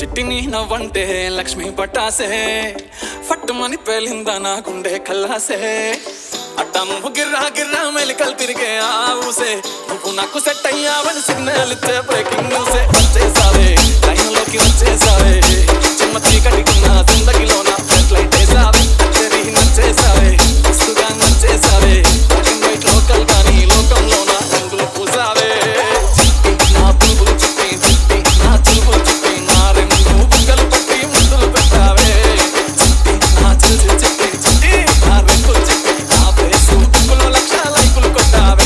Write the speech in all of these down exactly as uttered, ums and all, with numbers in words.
చిట్టిని నవ్వంటే లక్ష్మి పట్టాసే ఫట్టుమని పేలిందా నా గుండె కల్లాసే అట్టా నువ్వు గిర్రా గిర్రా మెలికలు తిరిగే ఆ ఊసే నువ్వు నాకు సెట్ అయ్యావని సిగ్నల్ ఇచ్చే బ్రేకింగ్ న్యూసే వచ్చేసావే లైన్లోకి వచ్చేసావే చిన్న చీకటికున్న జిందగిలోన ఫ్లడ్ లైట్ వేసావే చెరి నచ్చేసావే మస్తుగా నచ్చేసావే వైట్ లోకల్ కానీ లోకంలోన రంగులు పూసావే నా పువ్వులు చుట్టి చుట్టి నా చురువు చుట్టి నా రెండు బుగ్గలు పట్టి ముద్దులు పెట్టావే చుట్టి నా చిల్చి చుట్టి చుట్టి నా రెండు చుట్టి నా ఫేసు బుక్కులో లక్ష లైకులు కొట్టావే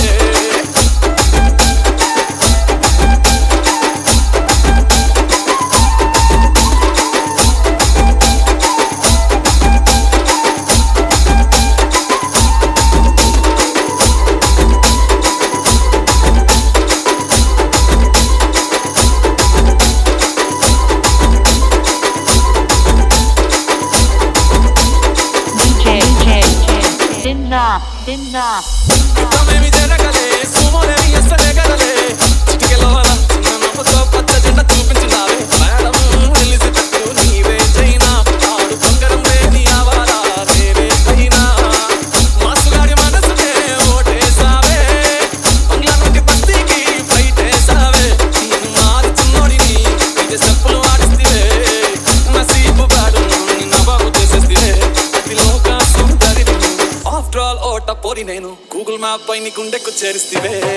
ఇట్టమేమి జరగలే సుమోలేమి ఎస్తలే గదలే చిటికెలోల చిన్న నవ్వుతో పచ్చ జెండ చూపించినావే మేడం తెలిసి తట్టు నీవే చైనా ఆడు బంగారం లేని ఆవారా రేవే అయినా మాసుగాడి మనసునే ఓటేసావే బంగ్లా నుండి బస్తీకి బయటేసావే నేను మారి చిన్నోడిని ఇది చెప్పులు ఆడిస్తే నసీబు బాడు నిన్న బాగు చేసేస్తే అతి లోక సుందరి ఆఫ్టర్ ఆల్ ఓట పోరి నేను గూగుల్ మ్యాప్ పై నీ గుండెకు చేరిస్తే